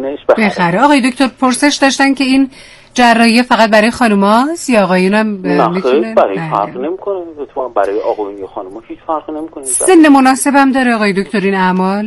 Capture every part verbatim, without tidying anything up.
جونش بخره. بخره. آقای دکتر پرسش داشتن که این جراحی فقط برای خانوماست یا آقایون هم میتونه؟ برای فرق نمیکنه، برای آقایون یا خانوما هیچ فرق نمیکنه. سن مناسب هم داره آقای دکتر این اعمال؟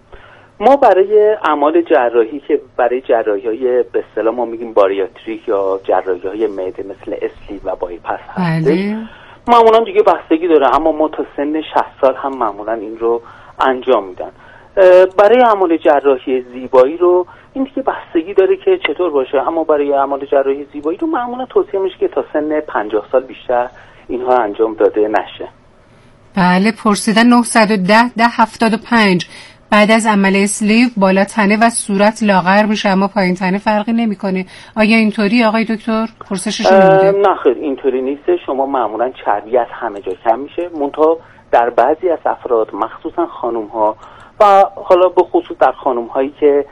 ما برای اعمال جراحی که برای جراحی‌های به اصطلاح ما میگیم باریاتریک یا جراحی‌های معده مثل اسلیو و بایپاس هست، معمولا دیگه بستگی داره، اما ما تا سن شصت سال هم معمولا این رو انجام میدن. برای اعمال جراحی زیبایی رو این دیگه بستگی داره که چطور باشه، اما برای اعمال جراحی زیبایی رو معمولا توصیه میشه که تا سن پنجاه سال بیشتر اینها انجام داده نشه. بله. پرسیدن نهصد و ده ده هفتاد و پنج بعد از عمل اسلیو بالا تنه و صورت لاغر میشه اما پایین تنه فرقی نمیکنه. آیا اینطوری آقای دکتر؟ پرسشش نمیده. نه خیر اینطوری نیست. شما معمولا چربی از همه جا کم میشه، منتها در بعضی از افراد مخصوصا خانم ها و حالا به خصوص در خانم هایی که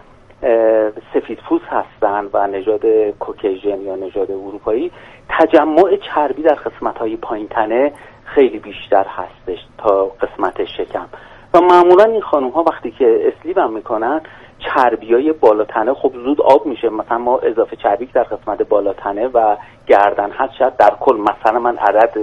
سفید پوست هستن و نژاد کوکیژن یا نژاد اروپایی، تجمع چربی در قسمت های پایین تنه خیلی بیشتر هستش تا قسمت شکم و معمولا این خانم ها وقتی که اسلیو هم میکنن چربی های بالا تنه خب زود آب میشه. مثلا ما اضافه چربی در قسمت بالا تنه و گردن هست، شاید در کل مثلا من عدد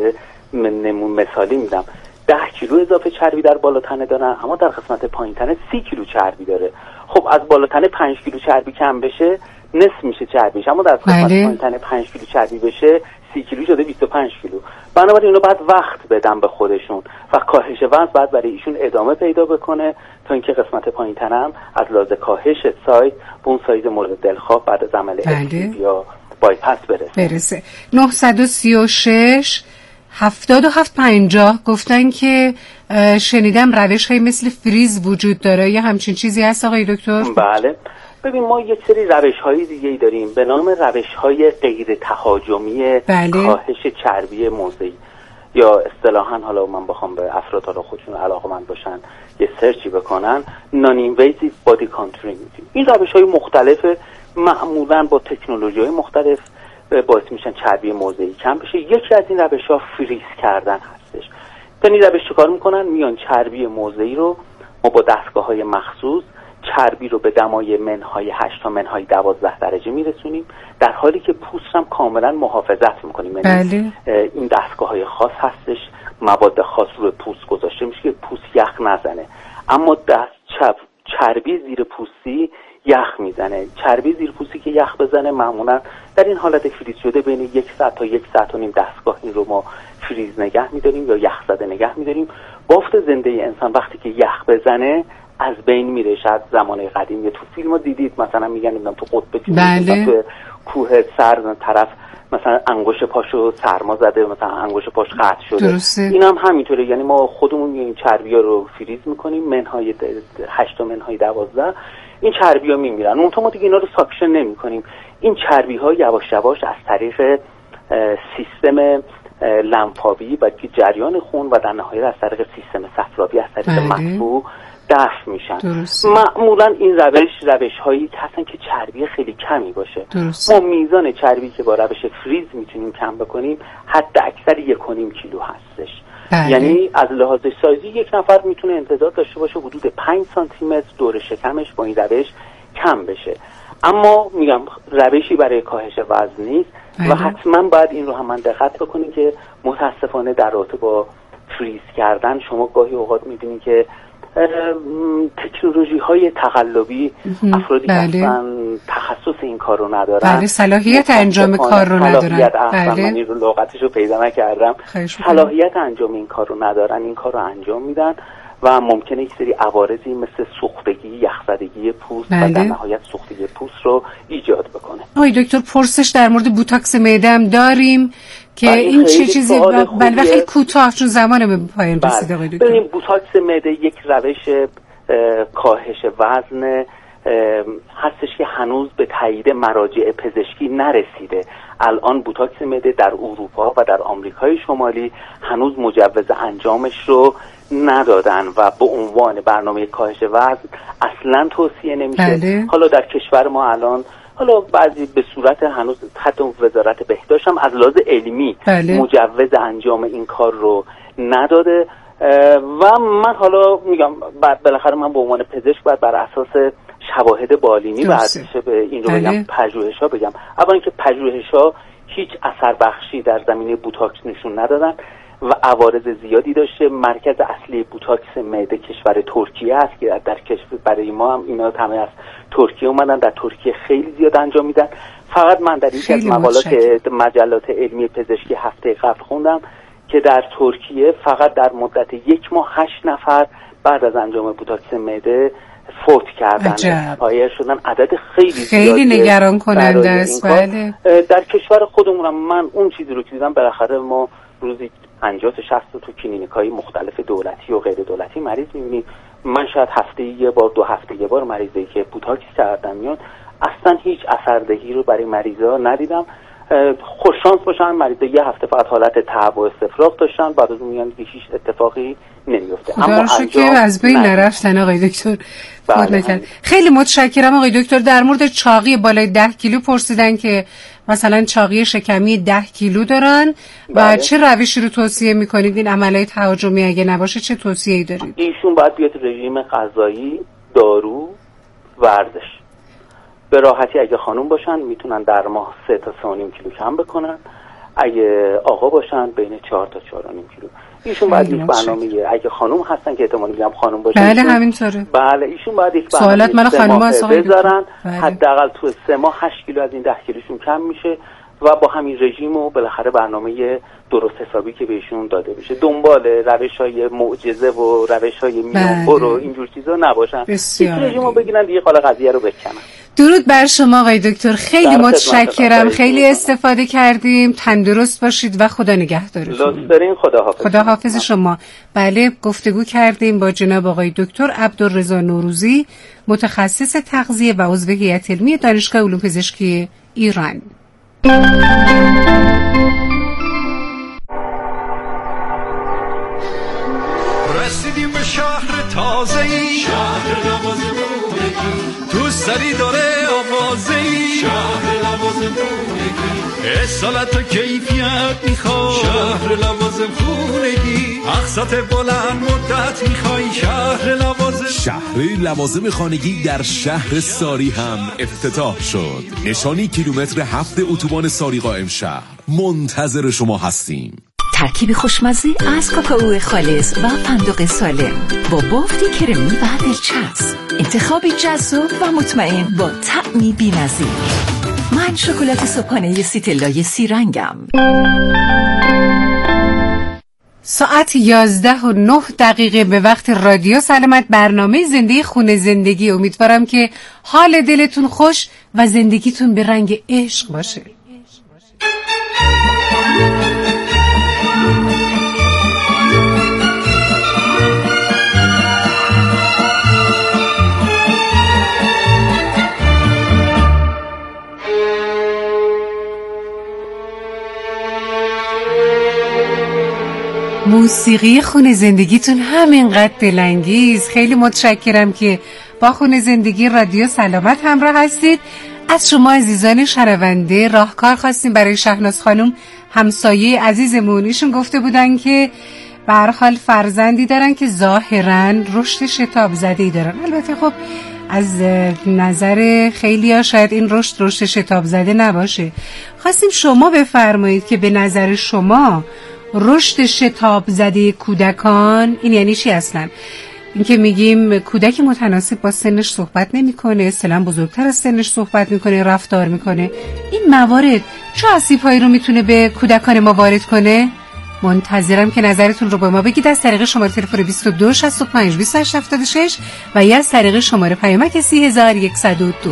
نمون مثالی میدم ده کیلو اضافه چربی در بالا تنه دارن، اما در قسمت پایین تنه سی کیلو چربی داره. خب از بالا تنه پنج کیلو چربی کم بشه نصف میشه چربیش، اما در قسمت پایین تنه پنج کیلو چربی بشه سی کیلو شده بیست و پنج کیلو. بنابراین اینو باید وقت بدن به خودشون و کاهش وزن باید برای ایشون ادامه پیدا بکنه تا اینکه قسمت پایین تنه هم از لحاظ کاهش سایز به اون سایز مورد دلخواه بعد از عمل اسلیو یا بایپاس برسه. برسه. نه سه شش هفتاد و هفت پنجاه گفتن که شنیدم روش های مثل فریز وجود داره، یا همچین چیزی هست آقای دکتر؟ بله. ببین ما یک سری روش های دیگه داریم به نام روش های غیر تهاجمی بله. کاهش چربی موضعی، یا اصطلاحاً حالا من بخوام به افراد حالا خودشون علاقه‌مند باشن یه سرچی بکنن نان اینویزیو بادی کانتورینگ. این روش های مختلف معمولاً با تکنولوژی های مختلف باعث میشن چربی موضعی کم بشه. یکی از این روش ها فریز کردن هستش. یعنی روش چیکار میکنن؟ میان چربی موضعی رو ما با دستگاه های مخصوص چربی رو به دمای منهای هشت تا منهای دوازده درجه میرسونیم، در حالی که پوست هم کاملا محافظت میکنیم. یعنی این دستگاه های خاص هستش، مواد خاص رو پوست گذاشته میشه که پوست یخ نزنه، اما دست چپ چربی زیر پوستی یخ میزنه. چربی زیر پوستی که یخ بزنه معمولا در این حالت فریز شده بین یک ساعت تا یک ساعت و نیم دستگاه این رو ما فریز نگه میداریم یا یخ زده نگه میداریم. بافت زنده انسان وقتی که یخ بزنه از بین میره. شاید زمانه قدیم یا تو فیلم ها دیدید مثلا میگن نمیدونم تو قطب جنوبی تو کوه سر طرف مثلا انگشت پاشو سرما زده، مثلا انگشت پاش قطع شده. درسته. این هم همینطوره، یعنی ما خودمون این چربی ها رو فریز میکنیم منهای هشت تا منهای دوازده، این چربی ها میمیرن. منتها ما دیگه اینا رو ساکشن نمی کنیم. این چربی ها یواش یواش از طریق سیستم لنفاوی و جریان خون و در نهایت از طریق سیستم صفراوی از طریق مدفوع دفع میشن. درسته. معمولا این روش روش هایی که هستن که چربی خیلی کمی باشه. درسته. ما میزان چربی که با روش فریز میتونیم کم بکنیم حد اکثر یک و نیم کیلو هستش. بله. یعنی از لحاظ سایزی یک نفر میتونه انتظار داشته باشه حدود پنج سانتی متر دور شکمش با این روش کم بشه. اما میگم روشی برای کاهش وزن نیست. بله. و حتما باید این رو هم من دقت بکنید که متاسفانه در رابطه با فریز کردن شما گاهی اوقات میبینید که تکنولوژی های تقلبی افرادی که بله. اصلا تخصص این کار رو ندارن، بله صلاحیت انجام کار رو ندارن. بله. من این رو لغتش رو پیدا نکردم. صلاحیت انجام این کار رو ندارن، این کار رو انجام میدن و ممکنه یک سری عوارضی مثل سوختگی، یخزدگی پوست بله. و در نهایت سوختگی پوست رو ایجاد بکنه. آقای دکتر پرسش در مورد بوتاکس معده هم داریم که این چه چیزی بله خیلی کوتاه چون زمان به پایان رسید آقای دکتر. ببینید بوتاکس معده یک روش کاهش وزن هستش که هنوز به تایید مراجع پزشکی نرسیده. الان بوتاکس معده در اروپا و در آمریکای شمالی هنوز مجوز انجامش رو ندادن و به عنوان برنامه کاهش وزن اصلا توصیه نمیشه. بله. حالا در کشور ما الان حالا بعضی به صورت هنوز حتی وزارت بهداشت هم از لحاظ علمی بله. مجوز انجام این کار رو نداده و من حالا میگم بالاخره من به عنوان پزشک باید بر اساس شواهد بالینی برداشته به این رو بگم پژوهش‌ها بگم. اولا اینکه پژوهش‌ها هیچ اثر بخشی در زمینه بوتاکس نشون ندادن و عوارض زیادی داشته. مرکز اصلی بوتاکس معده کشور ترکیه است که در کشور برای ما هم اینا همه از ترکیه اومدن، در ترکیه خیلی زیاد انجام میدن. فقط من در یکی از مقالات مجلات علمی پزشکی هفته قبل خوندم که در ترکیه فقط در مدت یک ماه هشت نفر بعد از انجام بوتاکس معده فوت کردن، پایر شدن. عدد خیلی خیلی نگران کننده است. بله. در کشور خودمونم من اون چیزی رو که دیدم، بالاخره ما روزی پنجاه تا شصت تو کلینیک‌های مختلف دولتی و غیر دولتی مریض می‌بینیم. من شاید هفته یه بار دو هفته یه بار مریضی که بوتاکس کردن میاد، اصلا هیچ اثردهی رو برای مریضا ندیدم. خوش شانس باشن مریضا یه هفته فقط حالت تعب و استفراغ داشتن، بعد از اون میگن که هیچ اتفاقی نمیفته. اما که از بین نرفتن آقای دکتر. بله. خیلی متشکرم آقای دکتر. در مورد چاقی بالای ده کیلو پرسیدن که مثلا چاقی شکمی ده کیلو دارن و بله. چه روشی رو توصیه میکنید؟ این عملیات تهاجمی اگه نباشه چه توصیه‌ای دارید؟ ایشون باید بیاد رژیم غذایی، دارو، ورزش. به راحتی اگه خانم باشن میتونن در ماه سه تا سه و نیم کیلو کم بکنن، اگه آقا باشن بین چهار تا چهار و نیم کیلو. ایشون باید یک برنامه، اگه خانم هستن که احتمال میگم خانم باشن، بله همینطوره، بله ایشون باید یک برنامه سه ماه بذارن، حداقل تو سه ماه هشت کیلو از این ده کیلوشون کم میشه و با همین رژیم و بالاخره برنامه درست حسابی که بهشون داده بشه، دنبال روش‌های معجزه و روش‌های میانبر و اینجور چیزا نباشن. این رژیمو بگیرن دیگه حالا قضیه رو بکنن. درود بر شما آقای دکتر، خیلی متشکرم، خیلی استفاده کردیم. تندرست باشید و خدا نگهدارتون. لطف دارین. خدا حافظ. خدا حافظ شما. بله، گفتگو کردیم با جناب آقای دکتر عبدالرضا نوروزی، متخصص تغذیه و عضو هیئت علمی دانشگاه علوم پزشکی ایران. رسیدیم به شهر تازه‌ای، شهر لوازم تو سری داره آوازه‌ای، شهر لوازم خونگی، اصالت و کیفیت میخوای، شهر لوازم خونگی، اقساط بلند مدت میخوای، شهر لوازم. شهر لوازم خانگی در شهر ساری هم افتتاح شد. نشانی کیلومتر هفت اتوبان ساری قائم شهر. منتظر شما هستیم. ترکیب خوشمزه از کاکائو خالص و فندق سالم با بافتی کرمی و دلچسب، انتخابی جذاب و مطمئن با طعمی بی‌نظیر. من شکلات صبحانه سیتلای سی رنگم. ساعت یازده و نه دقیقه به وقت رادیو سلامت، برنامه زنده خونه زندگی. امیدوارم که حال دلتون خوش و زندگیتون به رنگ عشق باشه. موسیقی خونه زندگیتون همینقدر دلانگیز. خیلی متشکرم که با خونه زندگی رادیو سلامت همراه هستید. از شما عزیزان شنونده راهکار خواستیم برای شهناز خانم، همسایه عزیزمون. ایشون گفته بودن که به هر حال فرزندی دارن که ظاهراً رشد شتاب زده‌ای دارن. البته خب از نظر خیلی‌ها شاید این رشد رشد شتاب زده نباشه. خواستیم شما بفرمایید که به نظر شما رشد شتاب زده کودکان این یعنی چی اصلا؟ این که میگیم کودک متناسب با سنش صحبت نمیکنه، اصلا بزرگتر از سنش صحبت میکنه، رفتار میکنه، این موارد چه آسیب‌هایی رو میتونه به کودکان ما وارد کنه؟ منتظرم که نظرتون رو با ما بگید از طریق شماره تلفن بیست و دو شصت و پنج بیست و هشت هفتاد و شش و یا از طریق شماره پیامک سی هزار و صد و دو.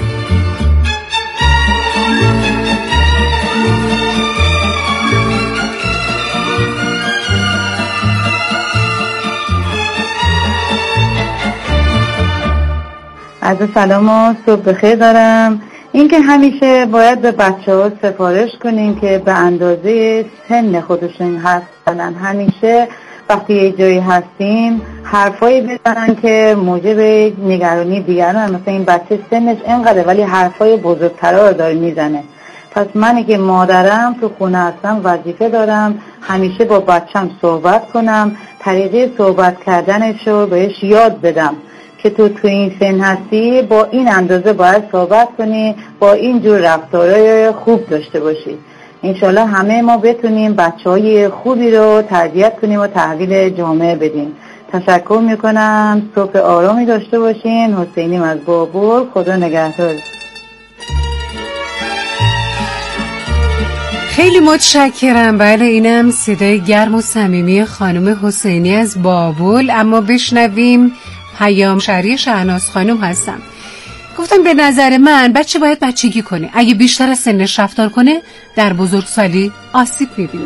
از سلام و صبح بخیر دارم. این که همیشه باید به بچه ها سفارش کنیم که به اندازه سن خودشون هستن، همیشه وقتی یه جایی هستیم حرفایی بزنن که موجب نگرانی دیگران، مثلا این بچه سنش اینقدر ولی حرفای بزرگترها رو داره میزنه. پس من که مادرم تو خونه هستم وظیفه دارم همیشه با بچم صحبت کنم، طریقه صحبت کردنش رو بهش یاد بدم که تو تو این سن هستی با این اندازه باید صحبت کنی، با این جور رفتارهای خوب داشته باشی. انشالله همه ما بتونیم بچه های خوبی رو تربیت کنیم و تحویل جامعه بدیم. تشکر میکنم، صبح آرامی داشته باشین. حسینیم از بابل، خدا نگهدار. خیلی متشکرم. بله اینم صدای گرم و صمیمی خانم حسینی از بابل. اما بشنویم پیام شهری شهناز خانم هستم. گفتم به نظر من بچه باید بچگی کنه، اگه بیشتر از سنش رفتار کنه در بزرگسالی آسیب میبینه.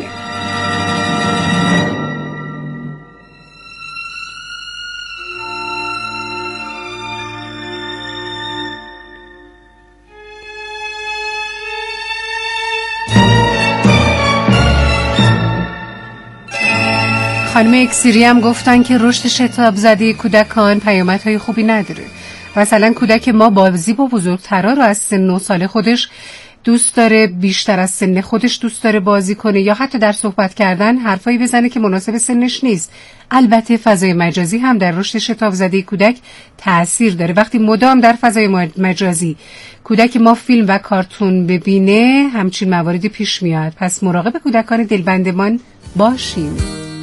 خانم اکسیری هم گفتن که رشد شتاب زده کودکان پیامدهای خوبی نداره. مثلا کودک ما بازی با بزرگترا رو از سن و سال خودش دوست داره، بیشتر از سن خودش دوست داره بازی کنه، یا حتی در صحبت کردن حرفایی بزنه که مناسب سنش نیست. البته فضای مجازی هم در رشد شتاب زده کودک تأثیر داره. وقتی مدام در فضای مجازی کودک ما فیلم و کارتون ببینه همچین مواردی پیش میاد. پس مراقب کودکان دلبندمان باشیم.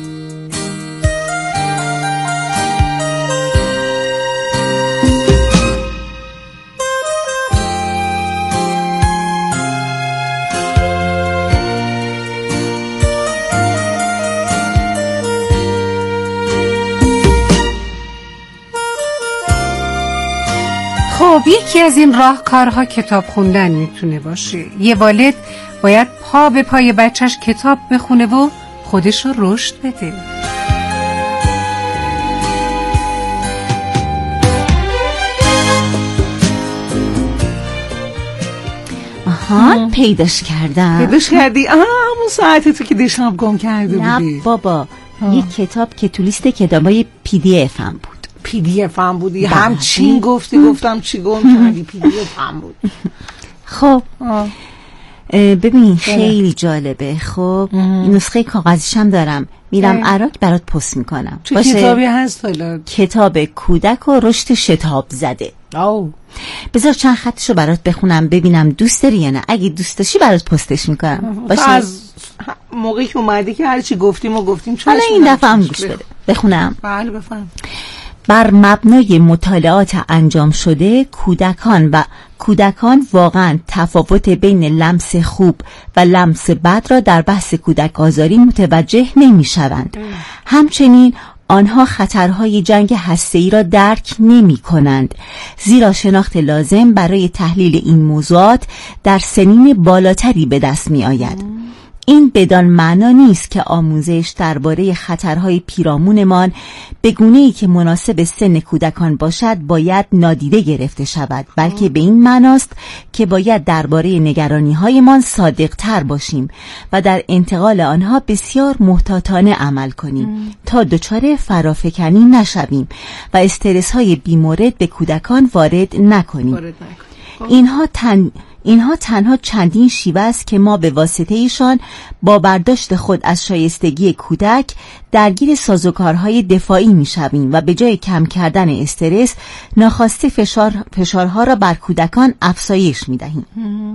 خب یکی از این راهکارها کتاب خوندن میتونه باشه. یه والد باید پا به پای بچهش کتاب بخونه و خودش رو رشد بده. آها پیداش کردم. پیداش کردی؟ آه همون ساعتی تو که دیشب گم کرده بودی. نه بابا، یه کتاب که تو لیست کتابای پی دی اف هم بود. پی دی اف هم بودی؟ همچین گفتی گفتم چی گم کردی. پی دی اف هم بود. خب ببین خیلی جالبه. خب نسخه کاغذیش هم دارم، میرم عراق برات پست میکنم. چه کتابی هست حالا؟ کتاب کودک و رشد شتاب زده. آو بذار چند خطشو برات بخونم ببینم دوست داری یا نه. اگه دوست داشتی برات پستش میکنم. باشه. از موقعی که اومدی که هرچی گفتیم و گفتیم حالا این دفعه هم گوش بده. بخونم. بله بفهم. بر مبنای مطالعات انجام شده کودکان و کودکان واقعا تفاوت بین لمس خوب و لمس بد را در بحث کودک آزاری متوجه نمی شوند. همچنین آنها خطرهای جنگ هسته‌ای را درک نمی کنند، زیرا شناخت لازم برای تحلیل این موضوعات در سنین بالاتری به دست می آید. این بدان معنا نیست که آموزش درباره خطرهای پیرامونمان به گونه‌ای که مناسب سن کودکان باشد باید نادیده گرفته شود، بلکه به این معناست که باید درباره نگرانی‌هایمان صادق‌تر باشیم و در انتقال آنها بسیار محتاطانه عمل کنیم تا دچار فرافکنی نشویم و استرس‌های بیمورد به کودکان وارد نکنیم. اینها تن اینها تنها چندین شیوه است که ما به واسطه ایشان با برداشت خود از شایستگی کودک درگیر سازوکارهای دفاعی می‌شویم و به جای کم کردن استرس ناخواسته فشار فشارها را بر کودکان افزایش می‌دهیم.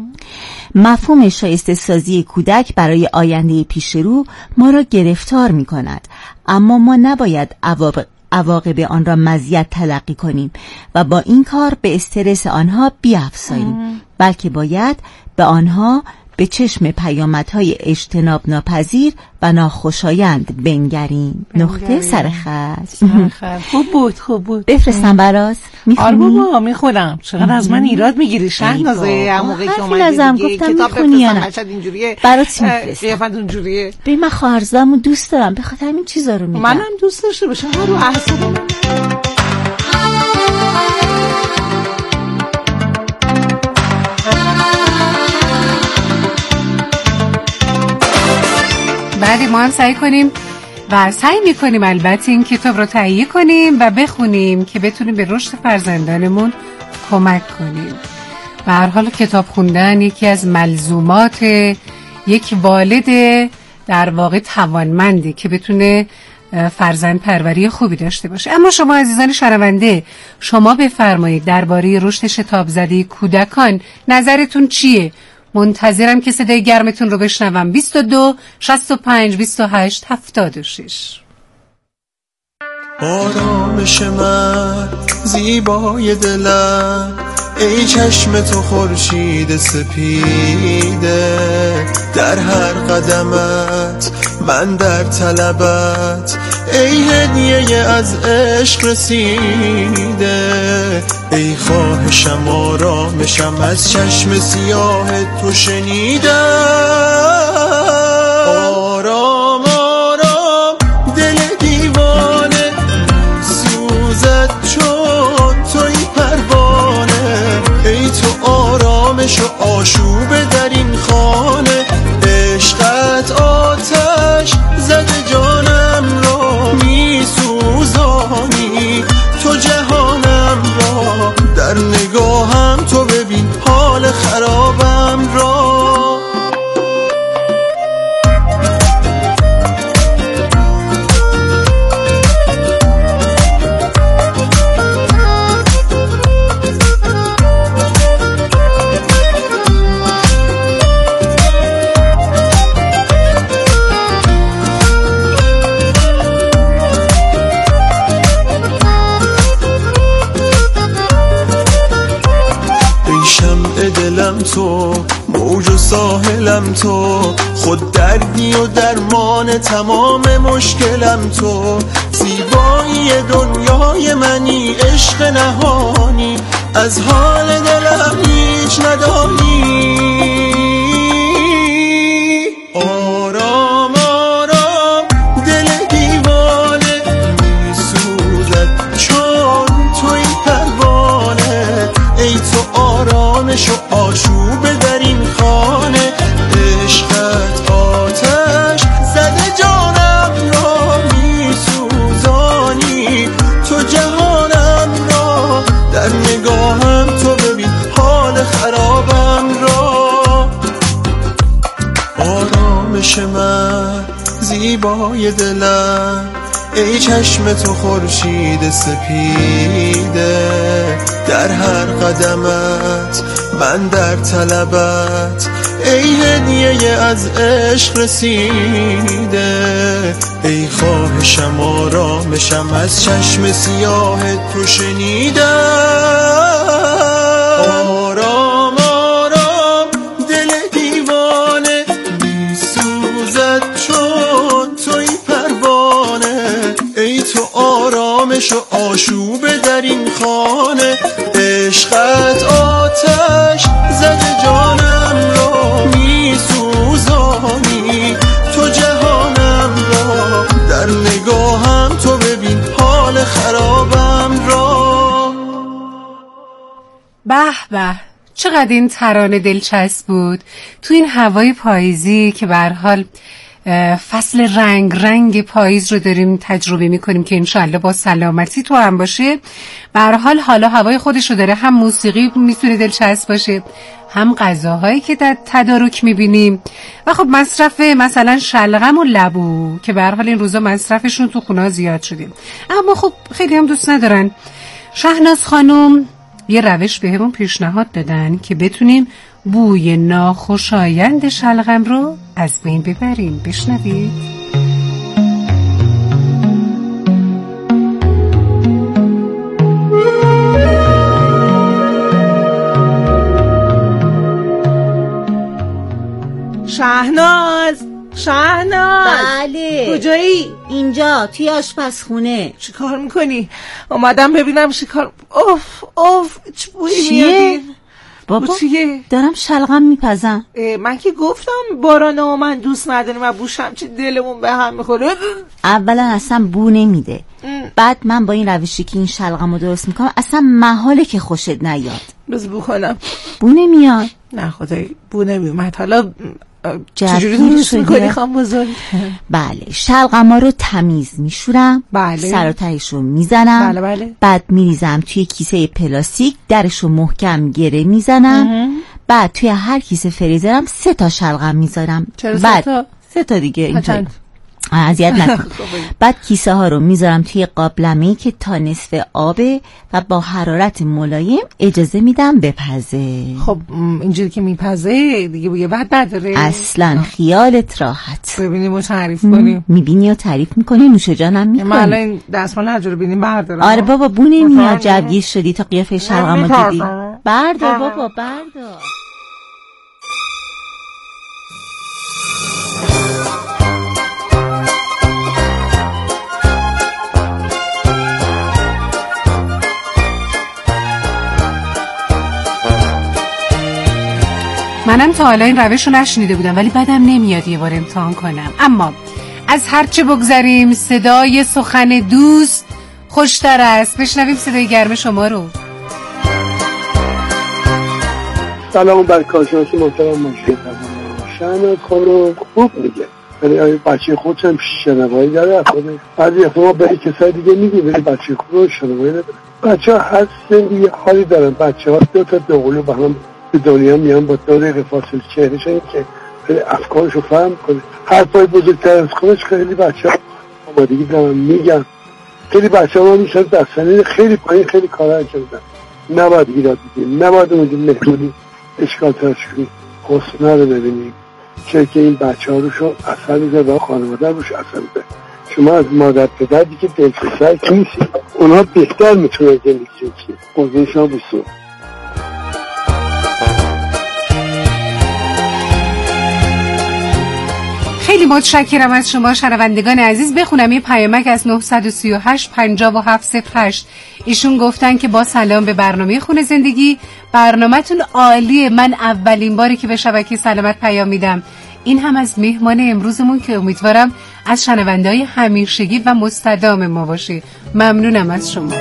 مفهوم شایسته سازی کودک برای آینده پیش رو ما را گرفتار می‌کند، اما ما نباید عواقب عواقب آن را مزیت تلقی کنیم و با این کار به استرس آنها بیفزاییم، بلکه باید به آنها به چشم پیامدهای اجتناب ناپذیر و ناخوشایند بنگریم. نقطه سرخط. خوب بود خوب بود. بفرستم برات؟ آره بابا میخونم. چقدر از من ایراد میگیری شهنازه. هم موقعی که اومدی دیگه کتاب بفرستم اینجوریه برات میفرستم. قیافت اونجوریه. به من خواهرزادمو دوست دارم، به خاطر این چیزا رو میگم. منم دوست داشته باشم رو اعصابم. بعد ما هم سعی کنیم و سعی میکنیم البته این کتاب رو تهیه کنیم و بخونیم که بتونیم به رشد فرزندانمون کمک کنیم. به هر حال کتاب خوندن یکی از ملزومات یک والد در واقع توانمنده که بتونه فرزند پروری خوبی داشته باشه. اما شما عزیزان شنونده، شما بفرمایید درباره رشد شتاب زده کودکان نظرتون چیه؟ منتظرم که صدای گرمتون رو بشنوم. بیست و دو شصت و پنج بیست و هشت هفتاد و شش. آرامش من زیبای دلم، ای چشم تو خورشید سپیده، در هر قدمت من در طلبت، ای هدیه از عشق رسیده، ای خواهشم آرامشم از چشم سیاه تو شنیدم. آرام آرام دل دیوانه سوزد چون توی پروانه، ای تو آرامش و آشوب در این خانه، عشقت آتش زده جانم را می سوزانی، تو جهانم را در نگاهم، تو ببین حال خرابم را. دلم تو، موج و ساحلم تو، خود دردی و درمان تمام مشکلم تو، زیبایی دنیای منی، عشق نهانی، از حال دلم هیچ ندانی. آرام آرام دل دیوانه می سوزد چون توی پروانه، ای تو آرامش و آشوب در این خانه، عشقت آتش زده جانم را می سوزانی، تو جهانم را در نگاهم، تو ببین حال خرابم را. آرامش من زیبای دلم، ای چشم تو خورشید سپیده، در هر قدمت من در طلبت، ای هدیه از عشق رسیده، ای خواهشم آرامشم از چشم سیاه تو شنیدم. آرام آرام دل دیوانه می سوزد چون توی پروانه، ای تو آرامش و آشوب در این خانه، عشقت آتش زده جانم را می سوزانی، تو جهانم را در نگاهم، تو ببین حال خرابم را. به به، چقدر این ترانه دلچسب بود تو این هوای پاییزی که به هر حال فصل رنگ رنگ پاییز رو داریم تجربه میکنیم که انشالله با سلامتی تو هم باشه. به هر حال حالا هوای خودش رو داره، هم موسیقی میتونه دلچسب باشه، هم غذاهایی که در تدارک میبینیم، و خب مصرف مثلا شلغم و لبو که به هر حال این روزا مصرفشون تو خونه زیاد شده، اما خب خیلی هم دوست ندارن. شهناز خانم یه روش بهمون پیشنهاد دادن که بتونیم بوی ناخوشایند شلغم رو از بین ببریم. بشنوید. شهناز، شهناز، بله کجایی؟ اینجا توی آشپزخونه. چی کار میکنی؟ اومدم ببینم چی کار. اوف اوف چه بویی میادی؟ بابا چیه؟ دارم شلغم میپزم. من که گفتم بارانه و من دوست نداریم و بوشم چه دلمون به هم میخوره. اولا اصلا بو نمیده، بعد من با این روشی که این شلغم رو درست میکنم اصلا محاله که خوشت نیاد. بس بو کنم. بو نمیاد. نه خدای بو نمیومد. حالا چجوری درست میکنی خانم بزرگ؟ بله، شلغم ها رو تمیز میشورم، بله، سر و تهش رو میزنم، بله بله، بعد میریزم توی کیسه پلاستیک، درش رو محکم گره میزنم، بعد توی هر کیسه فریزرم سه تا شلغم میذارم. چرا بعد سه تا؟ سه تا دیگه اینطوری. اذیت نکن. بعد کیسه ها رو میذارم توی قابلمه‌ای که تا نصف آبه و با حرارت ملایم اجازه میدم بپزه. خب اینجوری که میپزه دیگه بوی بد نداره؟ اصلا خیالت راحت. ببینیم و تعریف کنیم. میبینی و تعریف میکنی، نوش جانم میکنی. من الان این دستمال هر جور ببینیم بردارم. آره بابا بونه میاد، جوگیر شدی تا قیافه شرقم دیدی. بردار بابا بردار. منم تا حالا این روش رو نشنیده بودم، ولی بعدم نمیاد یه بار امتحان کنم. اما از هرچه بگذریم صدای سخن دوست خوشتر است. بشنویم صدای گرم شما رو. سلام بر کارشناس محترم مشکل شهناز خانم خوب میگه، ولی آیا بچه خودش هم شنوایی داره؟ بعضی احتمال به کسای دیگه میگه ولی بچه خود رو شنوایی نداره. بچه ها هر سنی حالی دارن. بچه ها دو تا دوقلو با هم به دنیا میان با دو دقیقه فاصله چهرهشون که افکارشو فهم کنه. حرفای بزرگتر از خودش خیلی بچه ها آمادگی دارن میگن. خیلی بچه ها میشن در سنین خیلی پایین خیلی کارا انجام میدن. نباید ایراد بگیریم، نباید اونجا مهمونی اشکال تشکیلی حسنه رو ببینیم، چه که این بچه ها روشون اثر میده و خانواده روش اثر میده. شما از مادر پدر دیگه دلسوزای که نیستید، اونها بهتر میتونه زندگی کنید. قضیه شما بسید. خیلی متشکرم از شما شنوندگان عزیز. بخونم یه پیامک از نه سه هشت پنجاه و هفت صفر هشت. ایشون گفتن که با سلام به برنامه خونه زندگی، برنامه‌تون عالیه. من اولین باری که به شبکه سلامت پیام میدم. این هم از مهمان امروزمون که امیدوارم از شنونده‌های همیشگی و مستدام ما باشه. ممنونم از شما.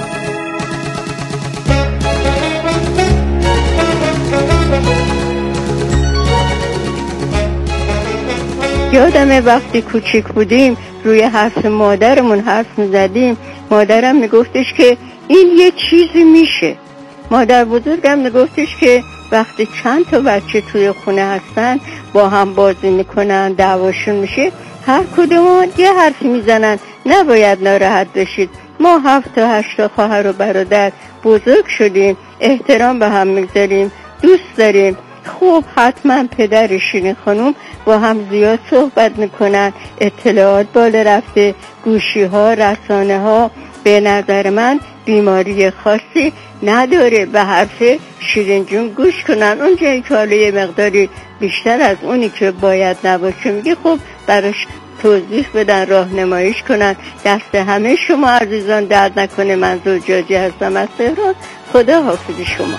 یادمه وقتی کوچیک بودیم روی حرف مادرمون حرف میزدیم، مادرم میگفتش که این یه چیزی میشه. مادر بزرگم میگفتش که وقتی چند تا بچه توی خونه هستن با هم بازی میکنن دعواشون میشه، هر کدوم یه حرفی میزنن، نباید ناراحت بشید. ما هفت تا هشت تا خواهر و برادر بزرگ شدیم، احترام به هم میگذاریم، دوست داریم. خوب حتما پدر شیرین خانوم با هم زیاد صحبت میکنن، اطلاعات بالا رفته، گوشی ها، رسانه ها به نظر من بیماری خاصی نداره. به حرف شیرین جون گوش کنن، اونجایی که حالا یه مقداری بیشتر از اونی که باید نباشه میگه خب براش توضیح بدن، راهنماییش کنن. دست همه شما عزیزان درد نکنه. من زوجاجی هستم از تهران. خدا حافظ شما.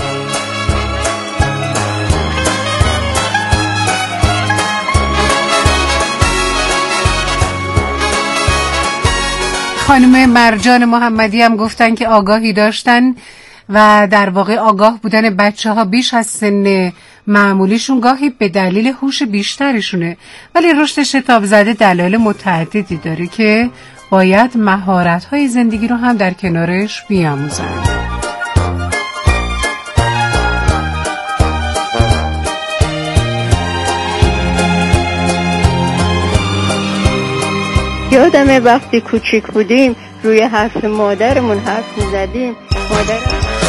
خانم مرجان محمدی هم گفتن که آگاهی داشتن و در واقع آگاه بودن بچه ها بیش از سن معمولیشون گاهی به دلیل هوش بیشترشونه، ولی رشد شتاب زده دلایل متعددی داره که باید مهارت های زندگی رو هم در کنارش بیاموزن. یادمه وقتی کوچیک بودیم روی حرف مادرمون حرف میزدیم. مادر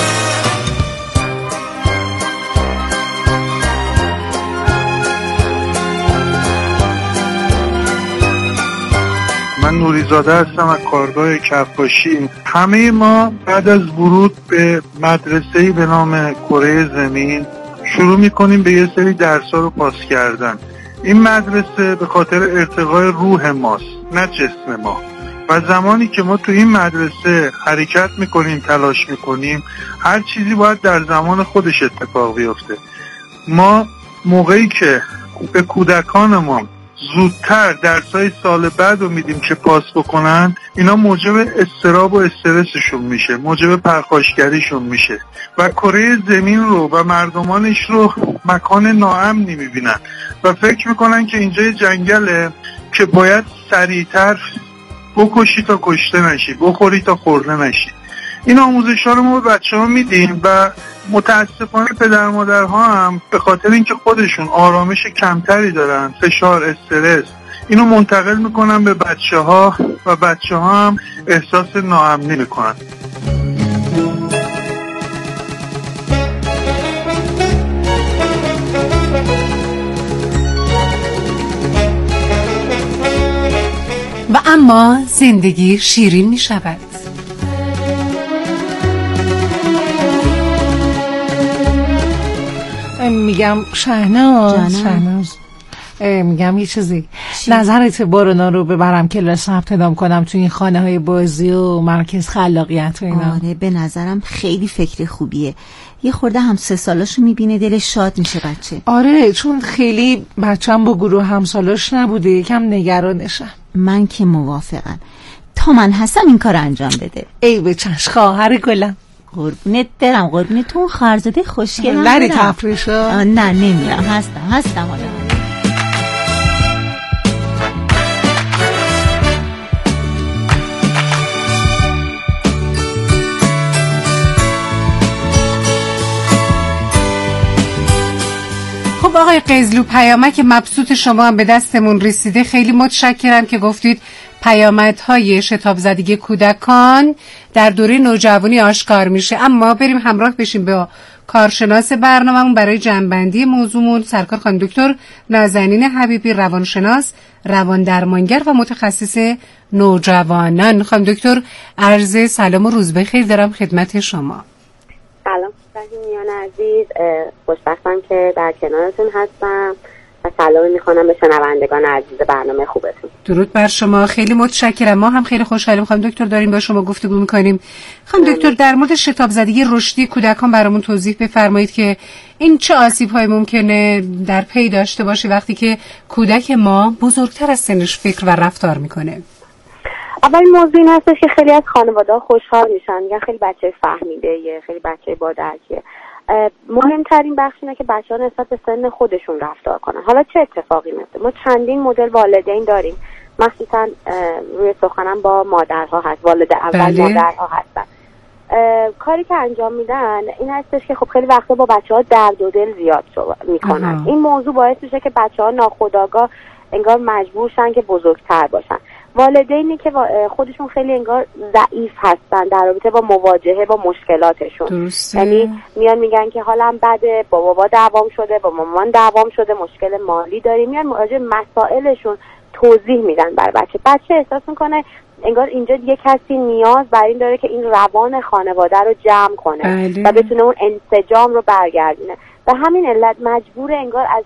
من نوریزاده هستم از کارگاه کفاشی. همه ما بعد از ورود به مدرسه‌ای به نام کره زمین شروع میکنیم به یه سری درس‌ها رو پاس کردن. این مدرسه به خاطر ارتقای روح ماست، نه جسم ما. و زمانی که ما تو این مدرسه حرکت میکنیم، تلاش میکنیم، هر چیزی باید در زمان خودش اتفاق بیفته. ما موقعی که به کودکانمون زودتر درسای سال بعد رو میدیم که پاس بکنن، اینا موجب اضطراب و استرسشون میشه، موجب پرخاشگریشون میشه و کره زمین رو و مردمانش رو مکان ناامنی میبینن و فکر میکنن که اینجا یه جنگله که باید سریعتر بکشی تا کشته نشی، بخوری تا خورده نشی. این آموزش ها رو ما به بچه ها میدیم و متاسفانه پدر مادرها هم به خاطر اینکه خودشون آرامش کمتری دارن، فشار، استرس اینو منتقل میکنن به بچه ها و بچه ها هم احساس ناامنی میکنن. و اما زندگی شیرین می شود. میگم شهناز شهناز میگم یه چیزی چی؟ نظرت بارونا رو ببرم کلاس ثبت نام کنم تو این خانه های بازی و مرکز خلاقیت و اینا؟ آره به نظرم خیلی فکر خوبیه. یه خورده هم سه سالاشو میبینه دلش شاد میشه بچه. آره چون خیلی بچه‌م با گروه همسالاش نبوده، یکم نگرانشم. من که موافقم، تا من هستم این کار انجام بده. ای به چشم خواهر گلم. قربونت برم، قربونت تو خرزاده خوشگلم. نری تفریشا؟ نه نمیرم، هستم هستم آدم. خب آقای قزلو، پیامک مبسوط شما هم به دستمون رسیده. خیلی متشکرم که گفتید پیامدهای شتاب زدگی کودکان در دوره نوجوانی آشکار میشه. اما بریم همراه بشیم با کارشناس برنامه‌مون برای جمع‌بندی موضوعمون، سرکار خانم دکتر نازنین حبیبی، روانشناس، روان درمانگر و متخصص نوجوانان. خانم دکتر عرض سلام و روز بخیر دارم خدمت شما. سلام میان عزیز، خوشبختم که در کنارتون هستم و سلام میخوانم به شنوندگان عزیز برنامه خوبتون. درود بر شما، خیلی متشکرم. ما هم خیلی خوشحالیم خانم دکتر داریم با شما گفتگو میکنیم. خانم دکتر در مورد شتاب زدگی رشدی کودکان برامون توضیح بفرمایید که این چه آسیب‌هایی ممکنه در پی داشته باشه وقتی که کودک ما بزرگتر از سنش فکر و رفتار میکنه. اول موضوع این هستش که خیلی از خانواده‌ها خوشحال میشن، میگن خیلی بچه فهمیده، خیلی بچه با درکیه. مهمترین بخش اینه که بچه‌ها نسبت به سن خودشون رفتار کنن. حالا چه اتفاقی میفته؟ ما چندین مدل والدین داریم، مخصوصا روی سخنم با مادرها هست، والد اول بله. مادرها هستن. کاری که انجام میدن این هستش که خب خیلی وقتا با بچه‌ها درد و دل زیاد میکنن. این موضوع باعث میشه که بچه‌ها ناخودآگاه انگار مجبور شن که بزرگتر باشن. والدینی که خودشون خیلی انگار ضعیف هستن در رابطه با مواجهه با مشکلاتشون، یعنی میان میگن که حالم بده، با بابا دعوام شده، با مامان دعوام شده، مشکل مالی داریم، میان راجع مسائلشون توضیح میدن بر بچه. بچه احساس میکنه انگار اینجا یه کسی نیاز بر این داره که این روان خانواده رو جمع کنه بله. و بتونه اون انسجام رو برگردونه. و همین علت مجبور انگار از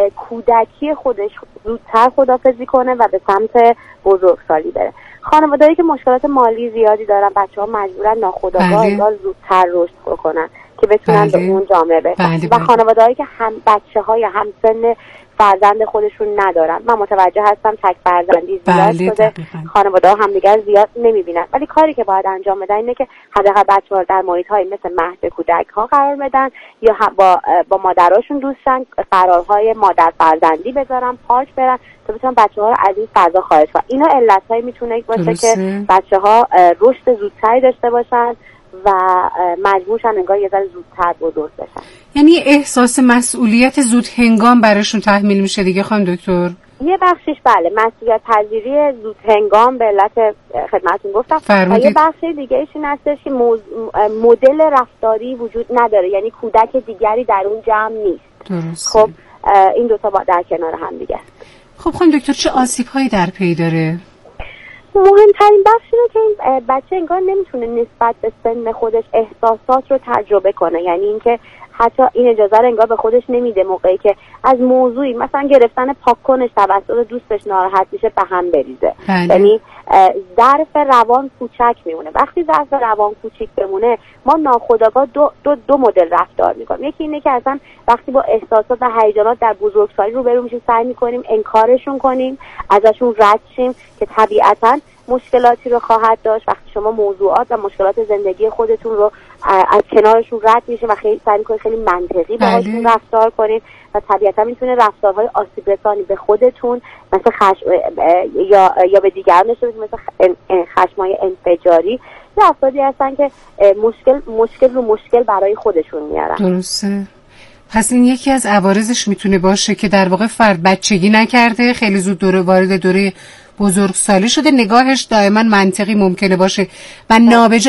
کودکی خودش زودتر خداحافظی کنه و به سمت بزرگسالی بره. خانواده‌ای که مشکلات مالی زیادی دارن، بچه‌ها مجبورن ناخودآگاه انگار زودتر رشد بکنن که بتونن به اون جامعه برسن. و خانواده‌ای که هم بچه‌های همسن فرزند خودشون ندارن، من متوجه هستم تک فرزندی زیاد شده، خانواده‌ها هم دیگر زیاد نمی‌بینن، ولی کاری که باید انجام بدن اینه که حداقل بچه‌ها رو در محیط‌های مثل مهد کودک‌ها قرار بدن یا با با مادراشون دوستن، قرارهای مادر فرزندی بذارن، پارک برن تا بتونن بچه‌ها رو از این فضا خارج کنن. اینا علتایی میتونه باشه که بچه‌ها رشد زودتری داشته باشن و مجبور شن انگار یه ذره زودتر بزرگ بشن. یعنی احساس مسئولیت زود هنگام براشون تحمیل میشه دیگه خانم دکتر؟ یه بخشش بله، مسئولیت پذیری زود هنگام به علت خدمتتون گفتم. و یه بخش دیگه ایش این هستش که موز... مدل رفتاری وجود نداره، یعنی کودک دیگری در اون جمع نیست. درست. خب این دو تا با در کنار هم دیگه. خب خانم دکتر چه آسیب‌هایی در پی داره؟ مهمترین بخش اینه که این بچه انگار نمیتونه نسبت به سن خودش احساسات رو تجربه کنه، یعنی اینکه حتی این اجازه رو انگار به خودش نمیده موقعی که از موضوعی مثلا گرفتن پاک‌کنش توسط دوستش ناراحت میشه به هم بریزه. یعنی ظرف روان کوچک میمونه. وقتی ظرف روان کوچیک بمونه ما ناخودآگاه دو, دو, دو مدل رفتار میکنیم. یکی اینه که اصلا وقتی با احساسات و هیجانات در بزرگسالی روبرو میشیم سعی میکنیم انکارشون کنیم، ازشون رد شیم که طبیعتاً مشکلاتی رو خواهد داشت. وقتی شما موضوعات و مشکلات زندگی خودتون رو از کنارشون رد میشین و خیلی سعی میکنید خیلی منطقی باهاشون رفتار کنید و طبیعتا میتونه رفتارهای آسیب رسانی به خودتون مثل خشم یا یا به دیگران داشته باشید، مثل خشم‌های انفجاری، یا افرادی هستن که مشکل مشکل رو مشکل برای خودشون میارن. درسته. پس این یکی از عوارضش میتونه باشه که در واقع فرد بچگی نکرده، خیلی زود دوره وارد دوره بزرگسالی شده، نگاهش دائما منطقی ممکنه باشه و نابجا